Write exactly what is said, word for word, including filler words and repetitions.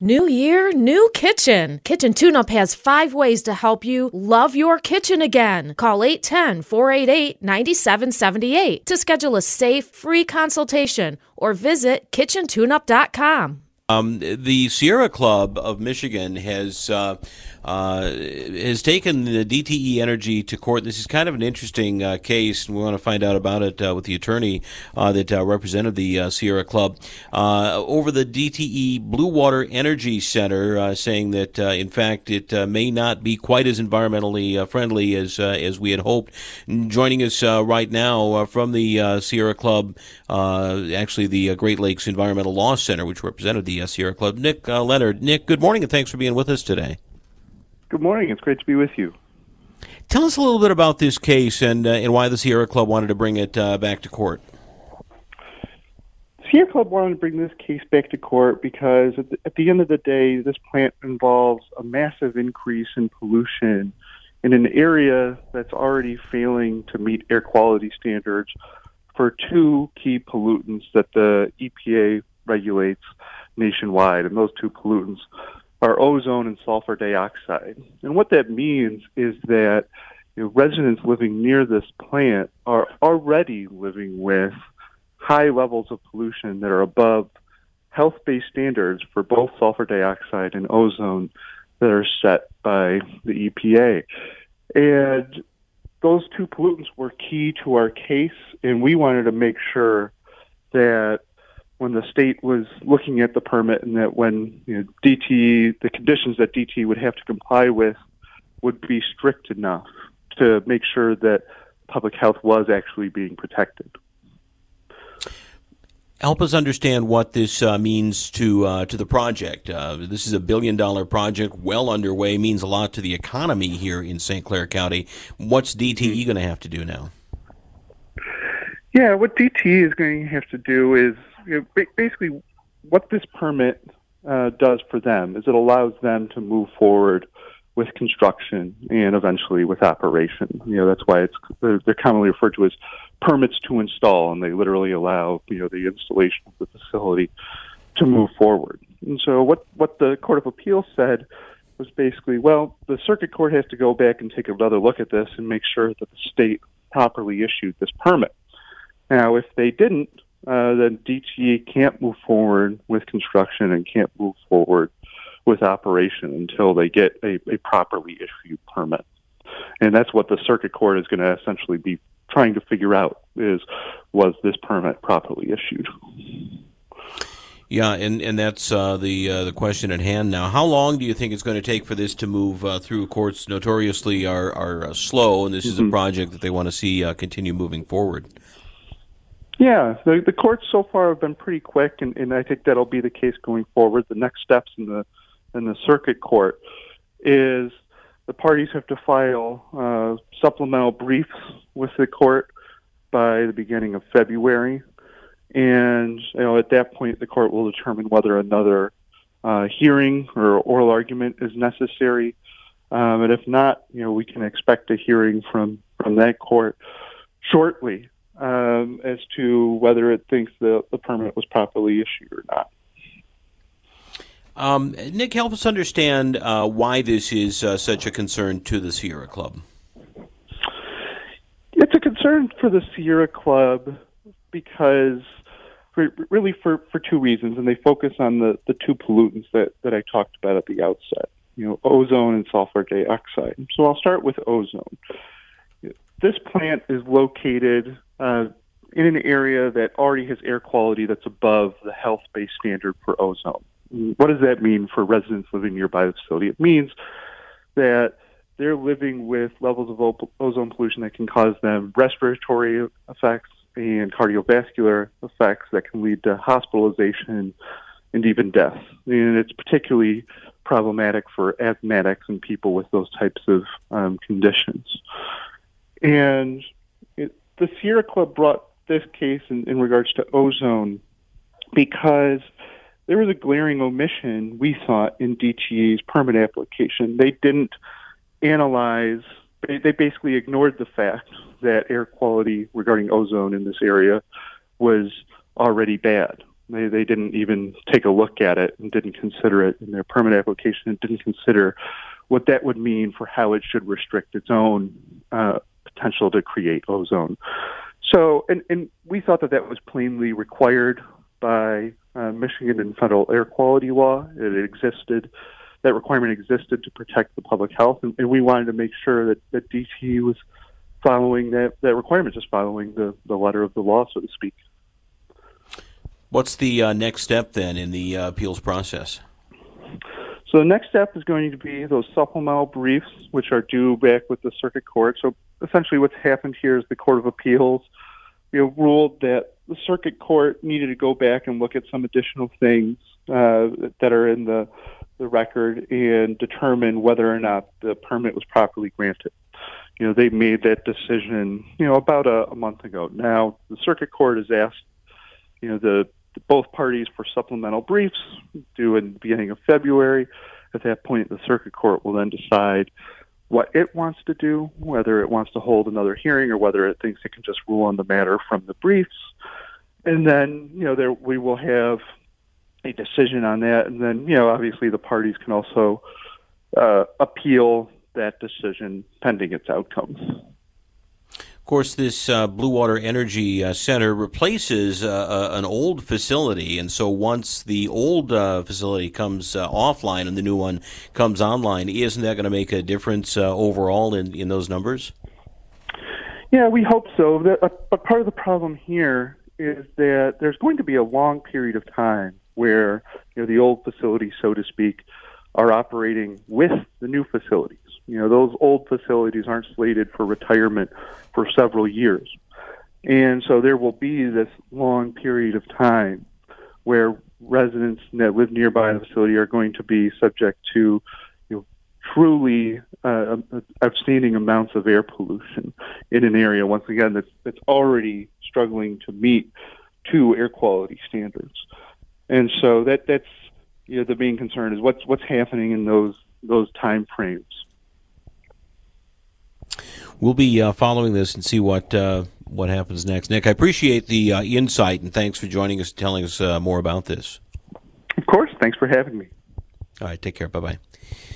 New year, new kitchen. Kitchen Tune-Up has five ways to help you love your kitchen again. Call eight one zero, four eight eight, nine seven seven eight to schedule a safe, free consultation or visit kitchen tune up dot com. Um, the Sierra Club of Michigan has uh, uh, has taken the D T E Energy to court. This is kind of an interesting uh, case, and we want to find out about it uh, with the attorney uh, that uh, represented the uh, Sierra Club uh, over the D T E Blue Water Energy Center, uh, saying that uh, in fact it uh, may not be quite as environmentally uh, friendly as uh, as we had hoped. And joining us uh, right now uh, from the uh, Sierra Club, uh, actually the uh, Great Lakes Environmental Law Center, which represented the Sierra Club, Nick uh, Leonard. Nick, good morning, and thanks for being with us today. Good morning. It's great to be with you. Tell us a little bit about this case and uh, and why the Sierra Club wanted to bring it uh, back to court. Sierra Club wanted to bring this case back to court because at the, at the end of the day, this plant involves a massive increase in pollution in an area that's already failing to meet air quality standards for two key pollutants that the E P A regulates nationwide, and those two pollutants are ozone and sulfur dioxide. And what that means is that you know, residents living near this plant are already living with high levels of pollution that are above health-based standards for both sulfur dioxide and ozone that are set by the E P A. And those two pollutants were key to our case, and we wanted to make sure that when the state was looking at the permit and that when you know, D T E, the conditions that D T E would have to comply with would be strict enough to make sure that public health was actually being protected. Help us understand what this uh, means to uh, to the project. Uh, this is a billion-dollar project, well underway, means a lot to the economy here in Saint Clair County. What's D T E going to have to do now? Yeah, what D T E is going to have to do is you know, basically what this permit uh, does for them is it allows them to move forward with construction and eventually with operation. You know, that's why it's they're, they're commonly referred to as permits to install, and they literally allow you know the installation of the facility to move forward. And so what, what the Court of Appeals said was basically, well, the circuit court has to go back and take another look at this and make sure that the state properly issued this permit. Now, if they didn't, uh, then D T E can't move forward with construction and can't move forward with operation until they get a, a properly issued permit. And that's what the circuit court is going to essentially be trying to figure out is, was this permit properly issued? Yeah, and, and that's uh, the uh, the question at hand now. How long do you think it's going to take for this to move uh, through? Courts notoriously are, are uh, slow, and this mm-hmm. is a project that they want to see uh, continue moving forward. Yeah, the, the courts so far have been pretty quick, and, and I think that'll be the case going forward. The next steps in the in the circuit court is the parties have to file uh, supplemental briefs with the court by the beginning of February, and you know at that point the court will determine whether another uh, hearing or oral argument is necessary. Um, and if not, you know we can expect a hearing from from that court shortly. Um, as to whether it thinks the, the permit was properly issued or not. Um, Nick, help us understand uh, why this is uh, such a concern to the Sierra Club. It's a concern for the Sierra Club because, for, really for, for two reasons, and they focus on the, the two pollutants that, that I talked about at the outset, you know, ozone and sulfur dioxide. So I'll start with ozone. This plant is located uh, in an area that already has air quality that's above the health-based standard for ozone. What does that mean for residents living nearby the facility? It means that they're living with levels of o- ozone pollution that can cause them respiratory effects and cardiovascular effects that can lead to hospitalization and even death. And it's particularly problematic for asthmatics and people with those types of um, conditions. And it, the Sierra Club brought this case in, in regards to ozone because there was a glaring omission we thought in D T E's permit application. They didn't analyze, they, they basically ignored the fact that air quality regarding ozone in this area was already bad. They they didn't even take a look at it and didn't consider it in their permit application and didn't consider what that would mean for how it should restrict its own uh, potential to create ozone. So, and, and we thought that that was plainly required by uh, Michigan and federal air quality law. It existed, that requirement existed to protect the public health, and, and we wanted to make sure that, that D T E was following that, that requirement, just following the, the letter of the law, so to speak. What's the uh, next step then in the uh, appeals process? So the next step is going to be those supplemental briefs, which are due back with the circuit court. So essentially what's happened here is the Court of Appeals, you know, ruled that the circuit court needed to go back and look at some additional things uh, that are in the, the record and determine whether or not the permit was properly granted. You know, they made that decision, you know, about a, a month ago. Now, the circuit court has asked, you know, the both parties for supplemental briefs due in the beginning of February. At that point, the circuit court will then decide what it wants to do, whether it wants to hold another hearing or whether it thinks it can just rule on the matter from the briefs. And then, you know, there we will have a decision on that. And then, you know, obviously the parties can also uh, appeal that decision pending its outcome. Of course, this uh, Blue Water Energy uh, Center replaces uh, uh, an old facility, and so once the old uh, facility comes uh, offline and the new one comes online, isn't that going to make a difference uh, overall in, in those numbers? Yeah, we hope so. But part of the problem here is that there's going to be a long period of time where, you know, the old facilities, so to speak, are operating with the new facilities. You know, those old facilities aren't slated for retirement for several years. And so there will be this long period of time where residents that live nearby the facility are going to be subject to, you know, truly uh, outstanding amounts of air pollution in an area, once again, that's, that's already struggling to meet two air quality standards. And so that that's, you know, the main concern is what's what's happening in those those time frames. We'll be uh, following this and see what uh, what happens next. Nick, I appreciate the uh, insight, and thanks for joining us and telling us uh, more about this. Of course. Thanks for having me. All right. Take care. Bye-bye.